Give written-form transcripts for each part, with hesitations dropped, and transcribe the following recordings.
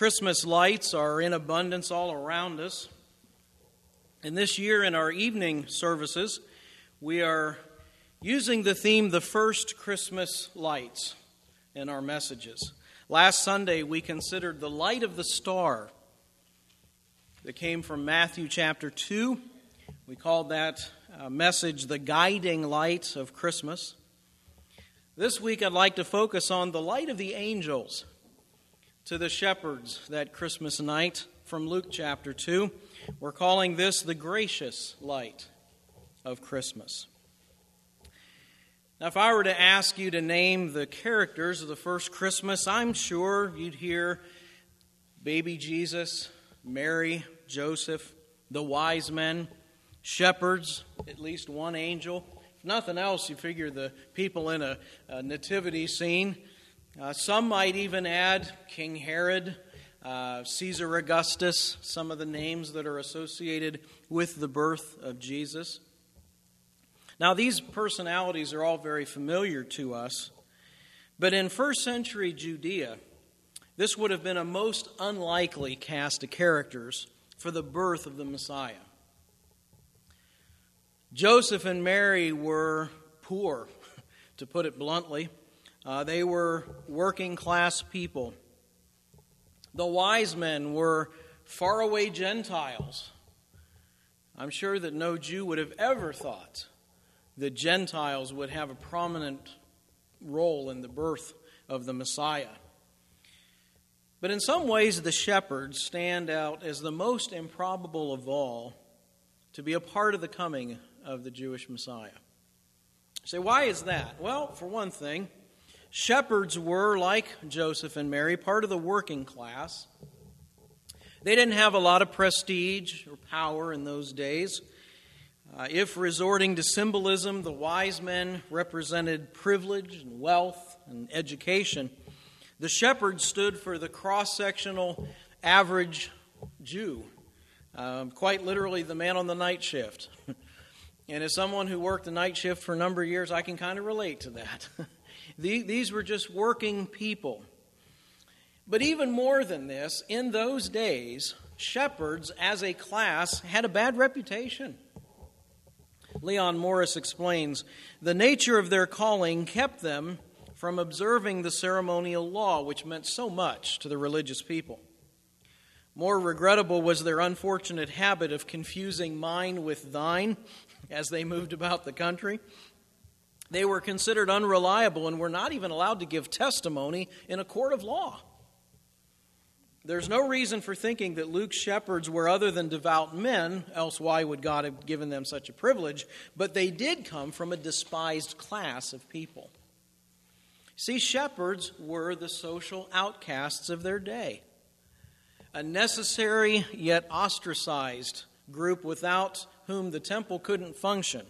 Christmas lights are in abundance all around us. And this year in our evening services, we are using the theme, the first Christmas lights, in our messages. Last Sunday, we considered the light of the star that came from Matthew chapter 2. We called that message the guiding light of Christmas. This week, I'd like to focus on the light of the angels to the shepherds that Christmas night from Luke chapter 2. We're calling this the gracious light of Christmas. Now, if I were to ask you to name the characters of the first Christmas, I'm sure you'd hear baby Jesus, Mary, Joseph, the wise men, shepherds, at least one angel. If nothing else, you figure the people in a nativity scene. Some might even add King Herod, Caesar Augustus, some of the names that are associated with the birth of Jesus. Now, these personalities are all very familiar to us, but in first century Judea, this would have been a most unlikely cast of characters for the birth of the Messiah. Joseph and Mary were poor, to put it bluntly. They were working class people. The wise men were faraway Gentiles. I'm sure that no Jew would have ever thought that Gentiles would have a prominent role in the birth of the Messiah. But in some ways, the shepherds stand out as the most improbable of all to be a part of the coming of the Jewish Messiah. You say, why is that? Well, for one thing, shepherds were, like Joseph and Mary, part of the working class. They didn't have a lot of prestige or power in those days. If resorting to symbolism, the wise men represented privilege and wealth and education. The shepherds stood for the cross-sectional average Jew, quite literally the man on the night shift. And as someone who worked the night shift for a number of years, I can kind of relate to that. These were just working people. But even more than this, in those days, shepherds as a class had a bad reputation. Leon Morris explains, the nature of their calling kept them from observing the ceremonial law, which meant so much to the religious people. More regrettable was their unfortunate habit of confusing mine with thine as they moved about the country. They were considered unreliable and were not even allowed to give testimony in a court of law. There's no reason for thinking that Luke's shepherds were other than devout men, else why would God have given them such a privilege? But they did come from a despised class of people. See, shepherds were the social outcasts of their day, a necessary yet ostracized group without whom the temple couldn't function,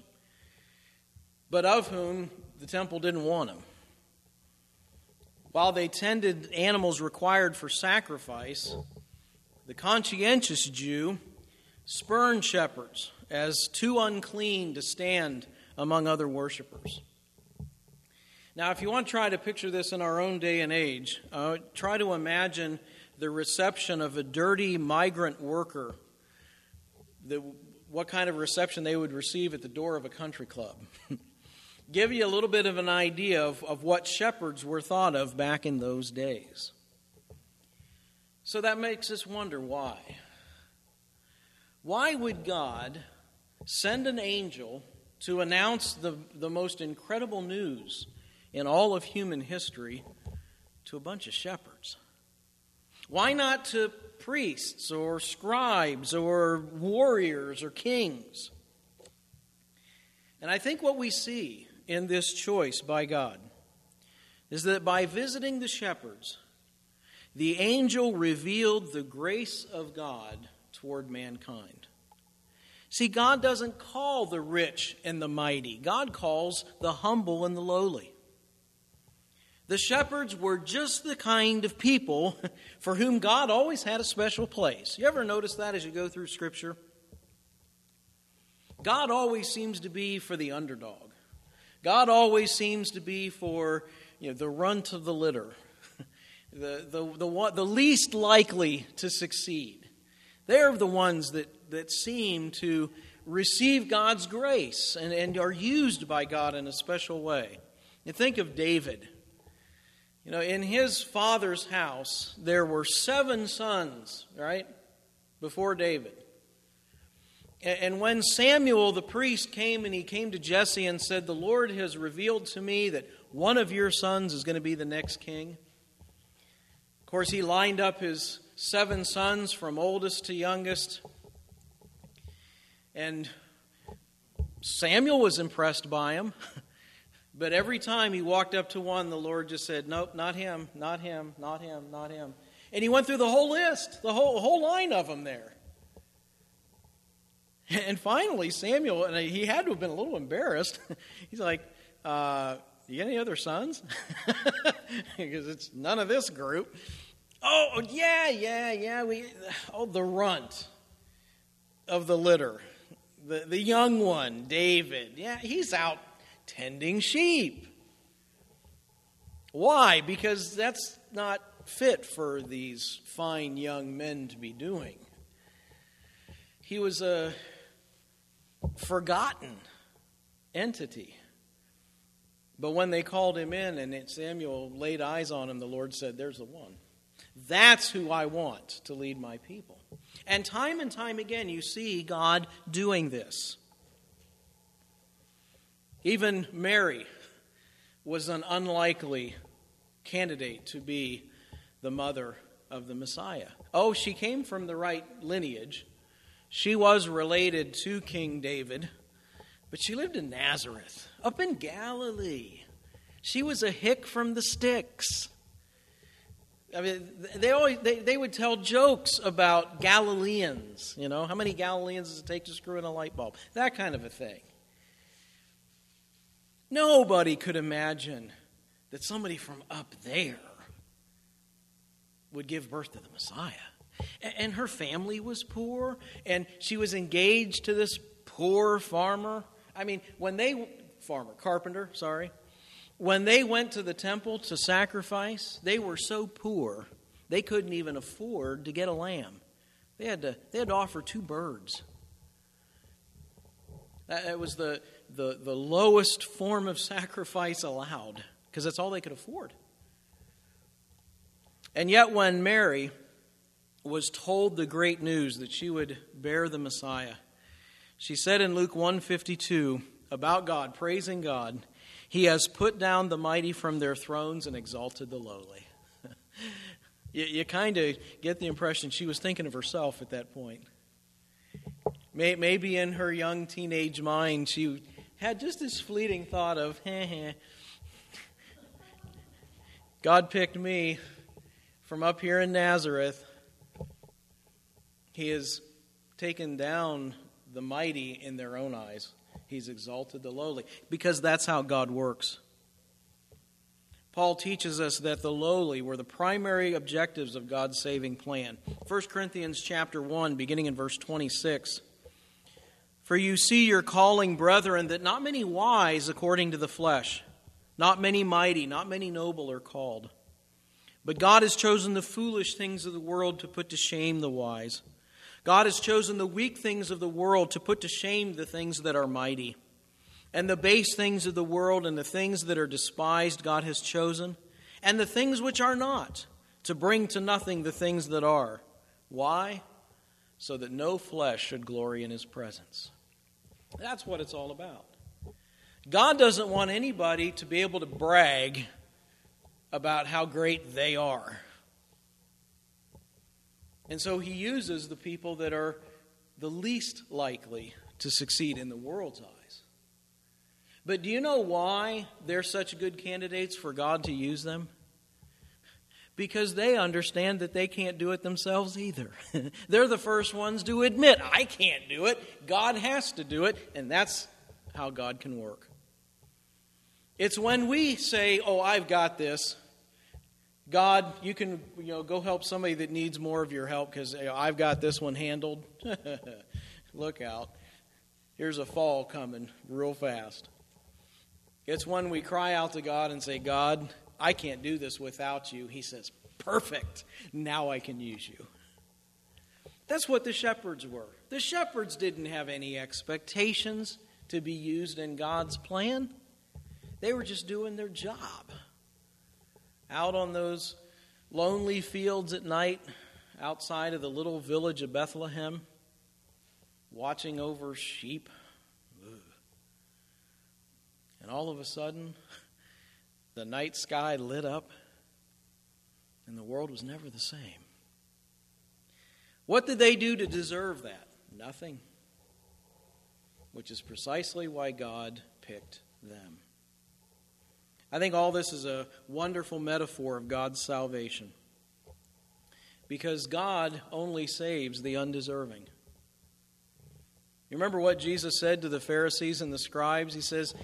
but of whom the temple didn't want them. While they tended animals required for sacrifice, the conscientious Jew spurned shepherds as too unclean to stand among other worshipers. Now, if you want to try to picture this in our own day and age, try to imagine the reception of a dirty migrant worker, what kind of reception they would receive at the door of a country club. Give you a little bit of an idea of what shepherds were thought of back in those days. So that makes us wonder why. Why would God send an angel to announce the most incredible news in all of human history to a bunch of shepherds? Why not to priests or scribes or warriors or kings? And I think what we see in this choice by God is that by visiting the shepherds, the angel revealed the grace of God toward mankind. See, God doesn't call the rich and the mighty. God calls the humble and the lowly. The shepherds were just the kind of people for whom God always had a special place. You ever notice that as you go through Scripture? God always seems to be for the underdog. God always seems to be for the runt of the litter. the least likely to succeed. They're the ones that seem to receive God's grace and are used by God in a special way. You think of David. In his father's house, there were 7 sons, right, before David. And when Samuel the priest came and he came to Jesse and said, "The Lord has revealed to me that one of your sons is going to be the next king." Of course, he lined up his 7 sons from oldest to youngest. And Samuel was impressed by him. But every time he walked up to one, the Lord just said, "Nope, not him, not him, not him, not him." And he went through the whole list, the whole line of them there. And finally, Samuel, and he had to have been a little embarrassed. He's like, "You got any other sons?" Because it's none of this group. "Oh, yeah. The runt of the litter, the young one, David. Yeah, he's out tending sheep." Why? Because that's not fit for these fine young men to be doing. He was a forgotten entity. But when they called him in and Samuel laid eyes on him, the Lord said, "There's the one. That's who I want to lead my people." And time again, you see God doing this. Even Mary was an unlikely candidate to be the mother of the Messiah. Oh, she came from the right lineage. She was related to King David, but she lived in Nazareth, up in Galilee. She was a hick from the sticks. I mean, they would tell jokes about Galileans. How many Galileans does it take to screw in a light bulb? That kind of a thing. Nobody could imagine that somebody from up there would give birth to the Messiah. And her family was poor, and she was engaged to this poor farmer. I mean, when they went to the temple to sacrifice, they were so poor they couldn't even afford to get a lamb. They had to offer 2 birds. That was the lowest form of sacrifice allowed, because that's all they could afford. And yet when Mary was told the great news that she would bear the Messiah, she said in Luke 1:52 about God, praising God, "He has put down the mighty from their thrones and exalted the lowly." You kind of get the impression she was thinking of herself at that point. Maybe in her young teenage mind, she had just this fleeting thought of, God picked me from up here in Nazareth. He has taken down the mighty in their own eyes. He's exalted the lowly, because that's how God works. Paul teaches us that the lowly were the primary objectives of God's saving plan. 1 Corinthians chapter 1, beginning in verse 26. "For you see your calling, brethren, that not many wise according to the flesh, not many mighty, not many noble are called. But God has chosen the foolish things of the world to put to shame the wise. God has chosen the weak things of the world to put to shame the things that are mighty. And the base things of the world and the things that are despised God has chosen, and the things which are not, to bring to nothing the things that are." Why? So that no flesh should glory in his presence. That's what it's all about. God doesn't want anybody to be able to brag about how great they are. And so he uses the people that are the least likely to succeed in the world's eyes. But do you know why they're such good candidates for God to use them? Because they understand that they can't do it themselves either. They're the first ones to admit, I can't do it. God has to do it, and that's how God can work. It's when we say, "Oh, I've got this. God, you can go help somebody that needs more of your help because I've got this one handled." Look out. Here's a fall coming real fast. It's when we cry out to God and say, "God, I can't do this without you." He says, Perfect. Now I can use you. That's what the shepherds were. The shepherds didn't have any expectations to be used in God's plan. They were just doing their job. Out on those lonely fields at night, outside of the little village of Bethlehem, watching over sheep. And all of a sudden, the night sky lit up, and the world was never the same. What did they do to deserve that? Nothing. Which is precisely why God picked them. I think all this is a wonderful metaphor of God's salvation. Because God only saves the undeserving. You remember what Jesus said to the Pharisees and the scribes? He says,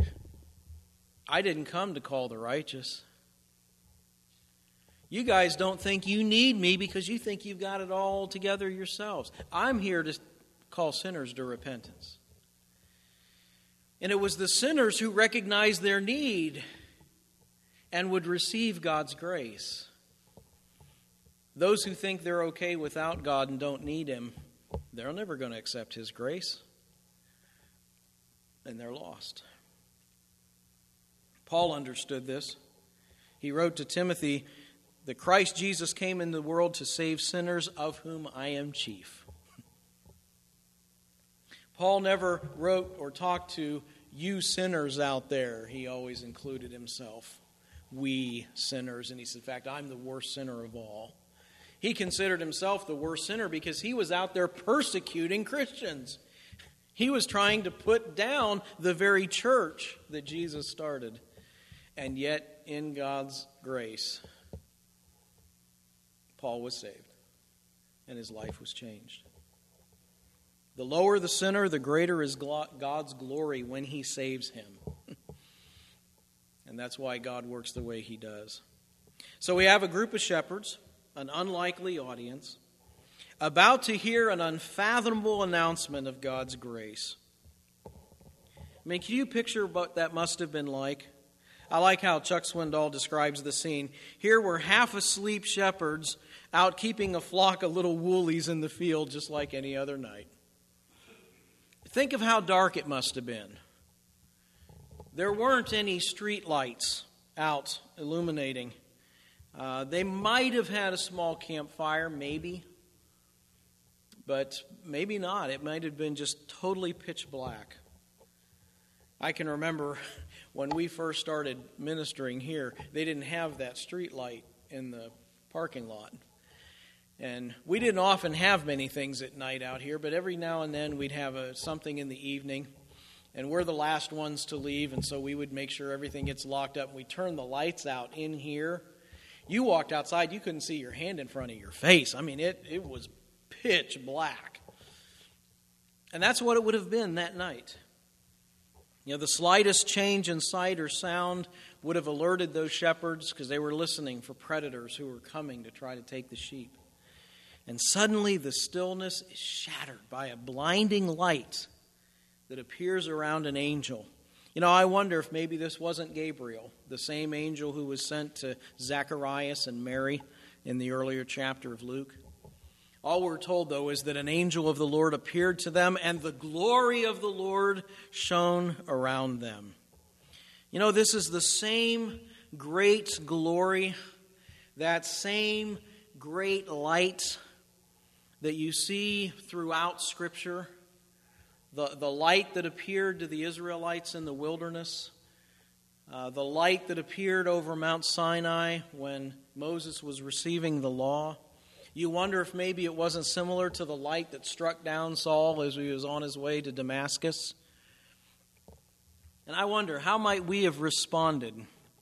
I didn't come to call the righteous. You guys don't think you need me because you think you've got it all together yourselves. I'm here to call sinners to repentance. And it was the sinners who recognized their need and would receive God's grace. Those who think they're okay without God and don't need Him, they're never going to accept His grace. And they're lost. Paul understood this. He wrote to Timothy, that Christ Jesus came into the world to save sinners, of whom I am chief. Paul never wrote or talked to you sinners out there. He always included himself. We sinners. And he said, in fact, I'm the worst sinner of all. He considered himself the worst sinner because he was out there persecuting Christians. He was trying to put down the very church that Jesus started. And yet, in God's grace, Paul was saved, and his life was changed. The lower the sinner, the greater is God's glory when He saves him. And that's why God works the way He does. So we have a group of shepherds, an unlikely audience, about to hear an unfathomable announcement of God's grace. I mean, can you picture what that must have been like? I like how Chuck Swindoll describes the scene. Here were half-asleep shepherds out keeping a flock of little woolies in the field just like any other night. Think of how dark it must have been. There weren't any street lights out illuminating. They might have had a small campfire, maybe. But maybe not. It might have been just totally pitch black. I can remember when we first started ministering here, they didn't have that street light in the parking lot. And we didn't often have many things at night out here, but every now and then we'd have something in the evening. And we're the last ones to leave, and so we would make sure everything gets locked up. We turn the lights out in here. You walked outside, you couldn't see your hand in front of your face. I mean, it was pitch black. And that's what it would have been that night. You know, the slightest change in sight or sound would have alerted those shepherds because they were listening for predators who were coming to try to take the sheep. And suddenly the stillness is shattered by a blinding light that appears around an angel. You know, I wonder if maybe this wasn't Gabriel, the same angel who was sent to Zacharias and Mary in the earlier chapter of Luke. All we're told, though, is that an angel of the Lord appeared to them, and the glory of the Lord shone around them. You know, this is the same great glory, that same great light that you see throughout Scripture. The light that appeared to the Israelites in the wilderness, the light that appeared over Mount Sinai when Moses was receiving the law. You wonder if maybe it wasn't similar to the light that struck down Saul as he was on his way to Damascus. And I wonder, how might we have responded?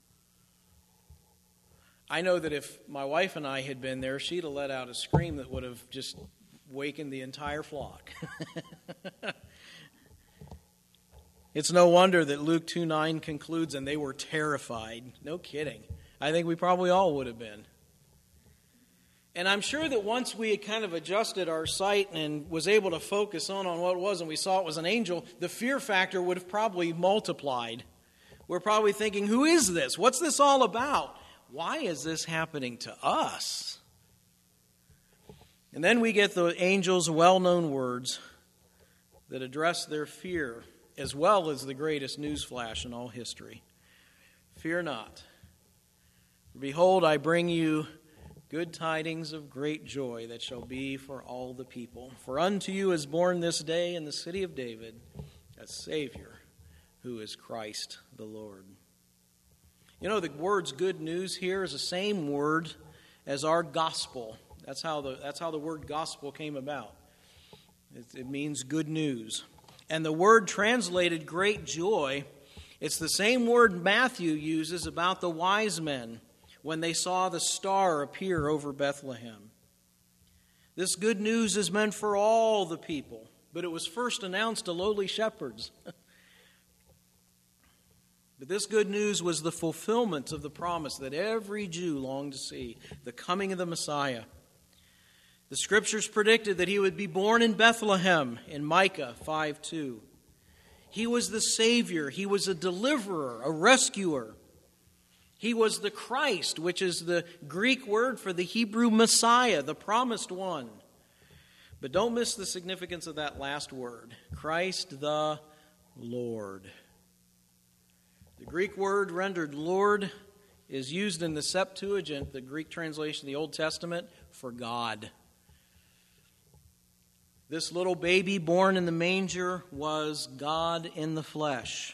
I know that if my wife and I had been there, she'd have let out a scream that would have just wakened the entire flock. It's no wonder that Luke 2:9 concludes, and they were terrified. No kidding. I think we probably all would have been. And I'm sure that once we had kind of adjusted our sight and was able to focus on what it was and we saw it was an angel, the fear factor would have probably multiplied. We're probably thinking, who is this? What's this all about? why is this happening to us? And then we get the angels' well-known words that address their fear, as well as the greatest newsflash in all history. Fear not. Behold, I bring you good tidings of great joy that shall be for all the people. For unto you is born this day in the city of David a Savior, who is Christ the Lord. You know, the word's good news here is the same word as our gospel. That's how the word gospel came about. It means good news. And the word translated great joy, it's the same word Matthew uses about the wise men when they saw the star appear over Bethlehem. This good news is meant for all the people, but it was first announced to lowly shepherds. But this good news was the fulfillment of the promise that every Jew longed to see, the coming of the Messiah. The Scriptures predicted that he would be born in Bethlehem in Micah 5:2. He was the Savior. He was a deliverer, a rescuer. He was the Christ, which is the Greek word for the Hebrew Messiah, the promised one. But don't miss the significance of that last word, Christ the Lord. The Greek word rendered Lord is used in the Septuagint, the Greek translation of the Old Testament, for God. This little baby born in the manger was God in the flesh.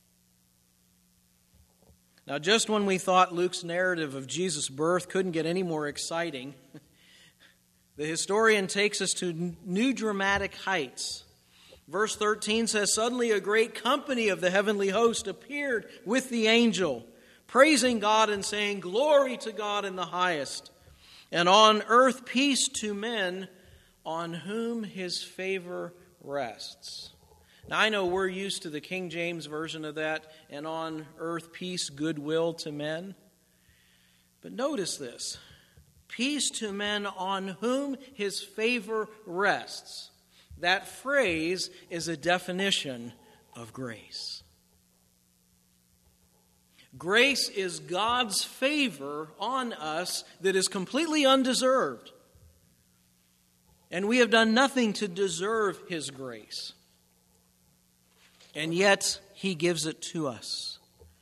Now, just when we thought Luke's narrative of Jesus' birth couldn't get any more exciting, the historian takes us to new dramatic heights. Verse 13 says, "Suddenly a great company of the heavenly host appeared with the angel, praising God and saying, 'Glory to God in the highest, and on earth peace to men on whom his favor rests.'" Now, I know we're used to the King James version of that, "and on earth peace, goodwill to men." But notice this, peace to men on whom his favor rests. That phrase is a definition of grace. Grace is God's favor on us that is completely undeserved. And we have done nothing to deserve his grace. And yet, he gives it to us.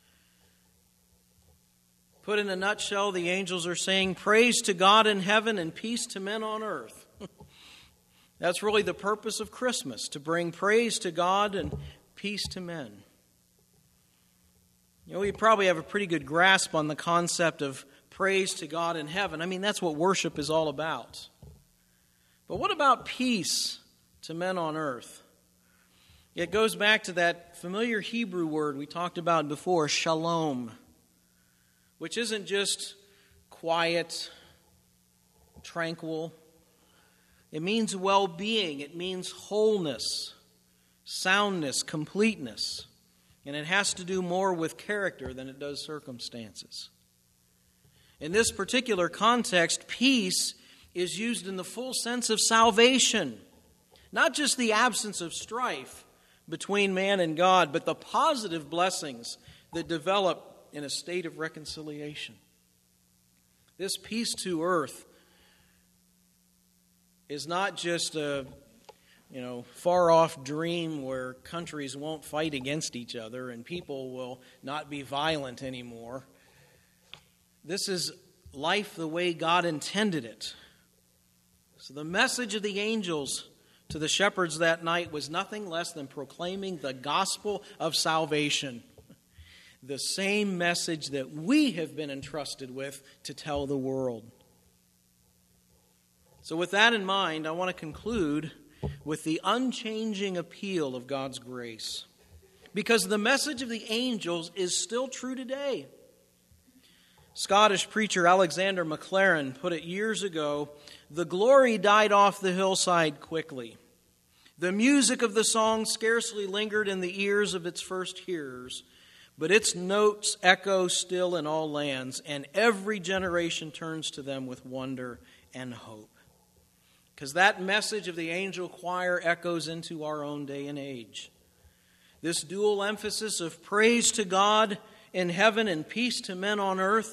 Put in a nutshell, the angels are saying, praise to God in heaven and peace to men on earth. That's really the purpose of Christmas, to bring praise to God and peace to men. You know, we probably have a pretty good grasp on the concept of praise to God in heaven. I mean, that's what worship is all about. But what about peace to men on earth? It goes back to that familiar Hebrew word we talked about before, shalom, which isn't just quiet, tranquil. It means well-being. It means wholeness, soundness, completeness. And it has to do more with character than it does circumstances. In this particular context, peace is used in the full sense of salvation. Not just the absence of strife between man and God, but the positive blessings that develop in a state of reconciliation. This peace to earth is not just a far-off dream where countries won't fight against each other and people will not be violent anymore. This is life the way God intended it. So the message of the angels to the shepherds that night was nothing less than proclaiming the gospel of salvation, the same message that we have been entrusted with to tell the world. So with that in mind, I want to conclude with the unchanging appeal of God's grace, because the message of the angels is still true today. Scottish preacher Alexander MacLaren put it years ago, "The glory died off the hillside quickly. The music of the song scarcely lingered in the ears of its first hearers, but its notes echo still in all lands, and every generation turns to them with wonder and hope." Because that message of the angel choir echoes into our own day and age. This dual emphasis of praise to God in heaven and peace to men on earth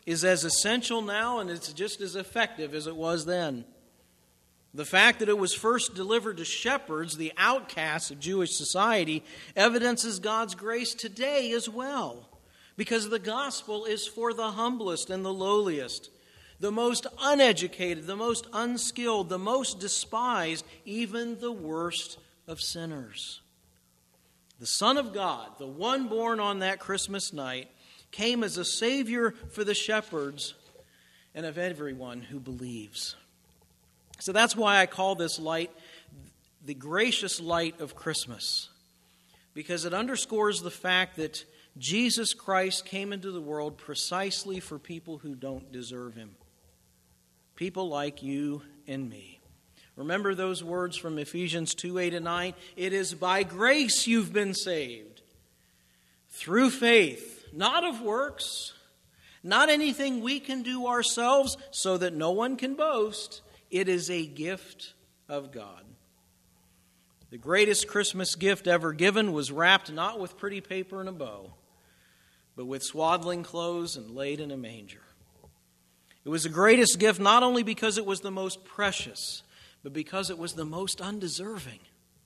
is as essential now, and it's just as effective as it was then. The fact that it was first delivered to shepherds, the outcasts of Jewish society, evidences God's grace today as well, because the gospel is for the humblest and the lowliest, the most uneducated, the most unskilled, the most despised, even the worst of sinners. The Son of God, the one born on that Christmas night, came as a Savior for the shepherds and of everyone who believes. So that's why I call this light the gracious light of Christmas, because it underscores the fact that Jesus Christ came into the world precisely for people who don't deserve Him. People like you and me. Remember those words from Ephesians 2:8-9? It is by grace you've been saved, through faith, not of works, not anything we can do ourselves so that no one can boast. It is a gift of God. The greatest Christmas gift ever given was wrapped not with pretty paper and a bow, but with swaddling clothes and laid in a manger. It was the greatest gift not only because it was the most precious, but because it was the most undeserving.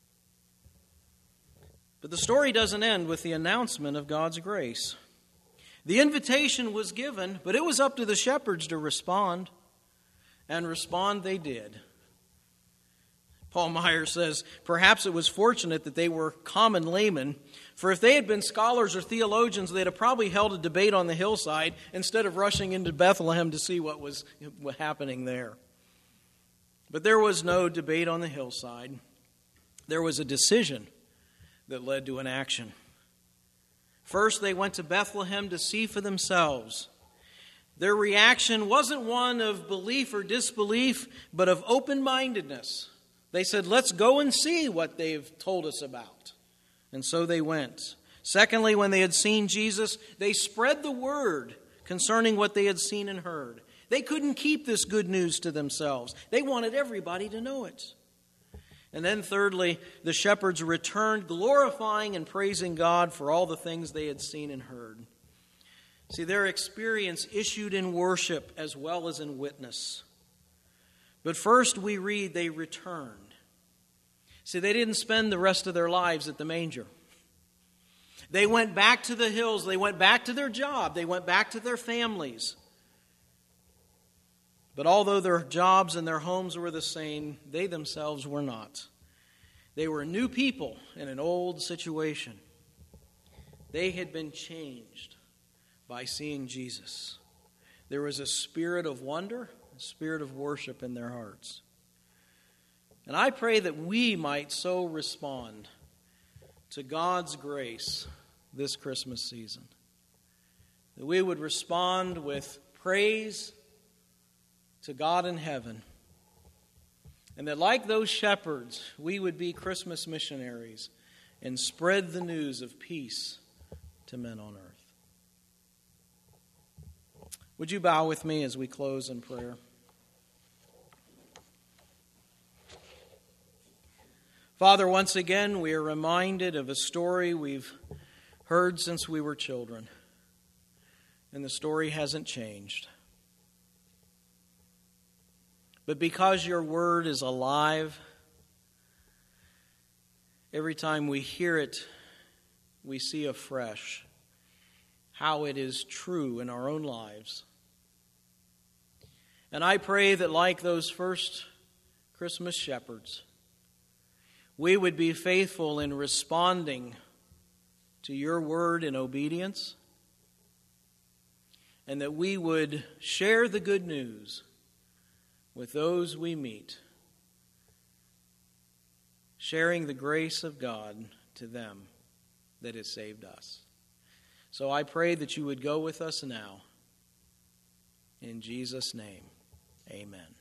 But the story doesn't end with the announcement of God's grace. The invitation was given, but it was up to the shepherds to respond. And respond they did. Paul Meyer says, perhaps it was fortunate that they were common laymen, for if they had been scholars or theologians, they'd have probably held a debate on the hillside instead of rushing into Bethlehem to see what was happening there. But there was no debate on the hillside. There was a decision that led to an action. First, they went to Bethlehem to see for themselves. Their reaction wasn't one of belief or disbelief, but of open-mindedness. They said, let's go and see what they've told us about. And so they went. Secondly, when they had seen Jesus, they spread the word concerning what they had seen and heard. They couldn't keep this good news to themselves. They wanted everybody to know it. And then thirdly, the shepherds returned, glorifying and praising God for all the things they had seen and heard. See, their experience issued in worship as well as in witness. But first we read they returned. See, they didn't spend the rest of their lives at the manger. They went back to the hills. They went back to their job. They went back to their families. But although their jobs and their homes were the same, they themselves were not. They were new people in an old situation. They had been changed by seeing Jesus. There was a spirit of wonder, a spirit of worship in their hearts. And I pray that we might so respond to God's grace this Christmas season. That we would respond with praise to God in heaven. And that like those shepherds, we would be Christmas missionaries and spread the news of peace to men on earth. Would you bow with me as we close in prayer? Father, once again, we are reminded of a story we've heard since we were children. And the story hasn't changed. But because your word is alive, every time we hear it, we see afresh how it is true in our own lives. And I pray that like those first Christmas shepherds, we would be faithful in responding to your word in obedience, and that we would share the good news with those we meet, sharing the grace of God to them that has saved us. So I pray that you would go with us now. In Jesus' name, amen.